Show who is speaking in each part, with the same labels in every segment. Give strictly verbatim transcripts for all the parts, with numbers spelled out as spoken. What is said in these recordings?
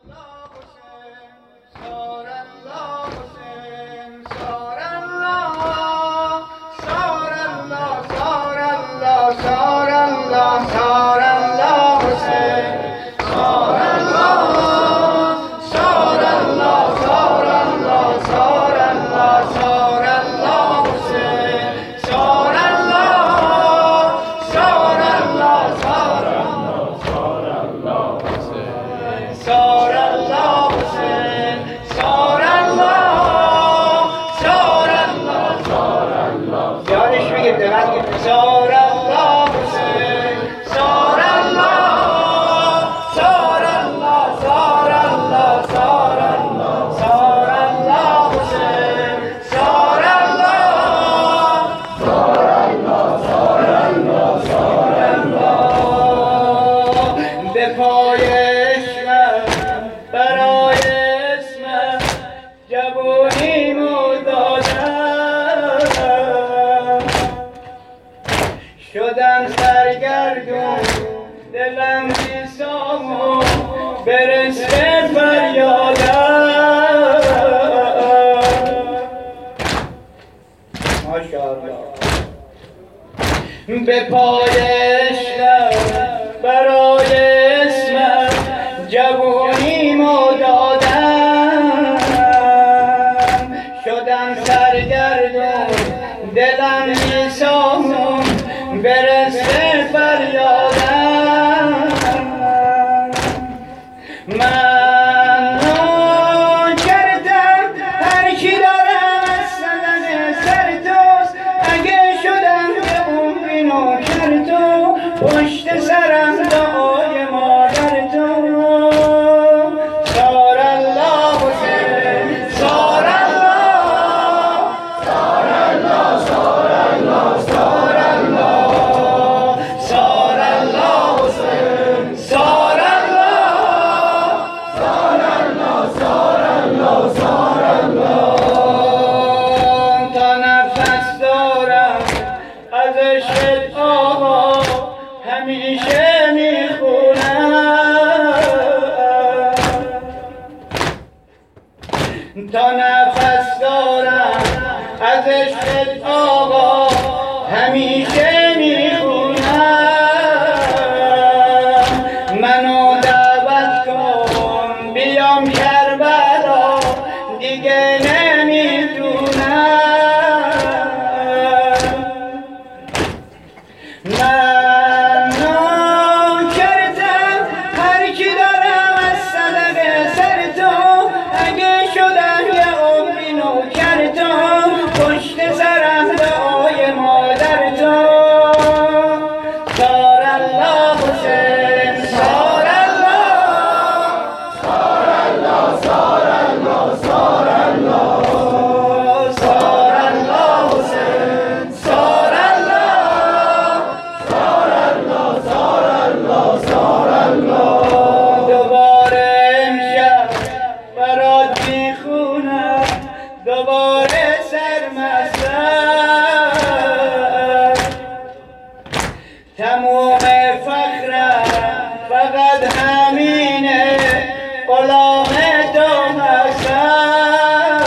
Speaker 1: شدم سرگردون دلم بی‌سام و برسه فریادم ماشاءالله به پای عشقم برای اسمم جوونیمو دادم شدم سرگردون دلم بی‌سام و برسه فریادم من ناکردم هر کی دارم از صدن سر توست اگه شدم به عمری نوکر تو پشت سرم دعای مادر تو سار الله حسین سار الله سار الله سار الله سار الله سار الله حسین سار الله سار الله سار الله سار الله تا نفس دارم از عشق آقا همیشه میخونم تا نفس دارم از عشق آقا همیشه میخونم منو دعوت کن بیام کربلا دیگه نمیتونم من ناکردم هر کی دارم از صدق سر تو اگه شدم یه عمری نوکر تو پشت سرم دعای مادر تو سار الله حسین سار الله سار الله سار الله سار الله سار الله حسین سار الله سار الله سار الله سار الله دوباره امشب برات میخونم دوباره سرمستم تموم فخرم فقط همینه غلام تو هستم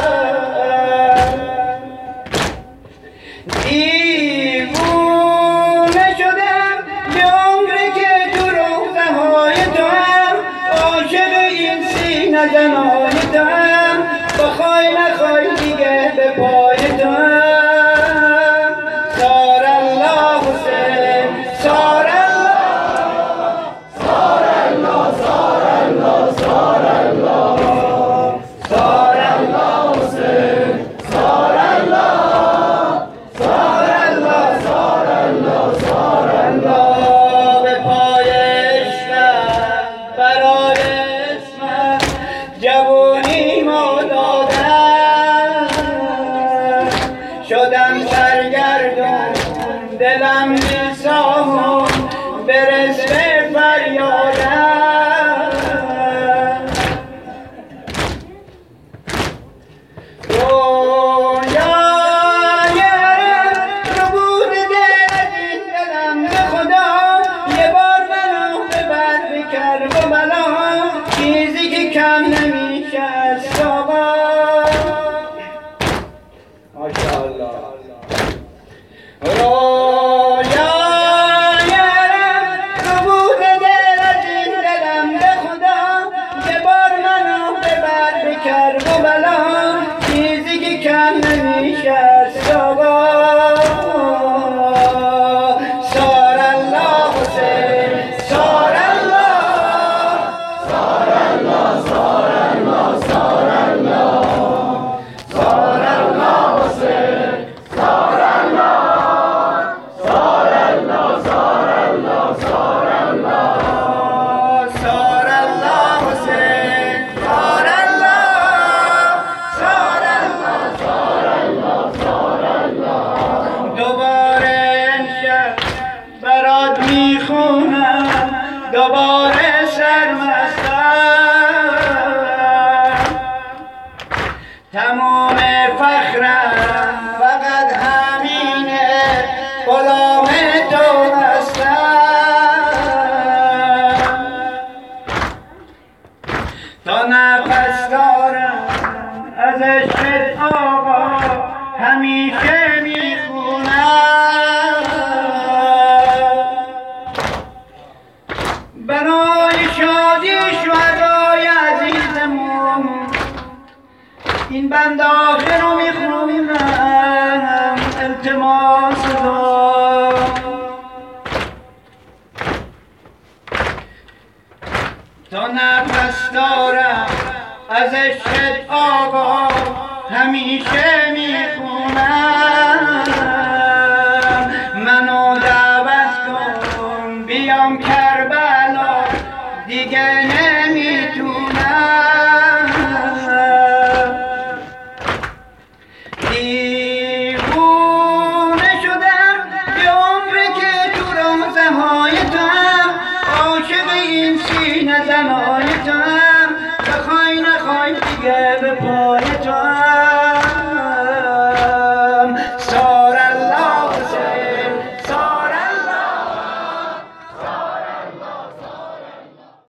Speaker 1: دیوونه شدم یه عمره که تو روزه های تو هم عاشق این سینه زنهای تو هم بخوای نخوای دیگه به پای تو هم سار الله حسین سار الله سار الله سار الله سار الله سار الله حسین سار الله سار الله سار الله سار الله به پای عشقم برای اسمم جوونیمو دادم کم نمیشه از ساقا ماشاءالله دوباره سرمستم تمام فخرم فقط همینه غلام تو هستم تا نفس دارم از عشق آقا همیشه میخونم برای شادی شهدای عزیزمون این بند آخر رو میخونم التماس دارم تا نفس دارم از عشق آقا همیشه میخونم منو دعوت کن بیام کربلا دیگه نمیتونم دیوونه شدم یه عمره که تو روزه های تم عاشق این سینه زنهای تم بخوای نخوای دیگه بپا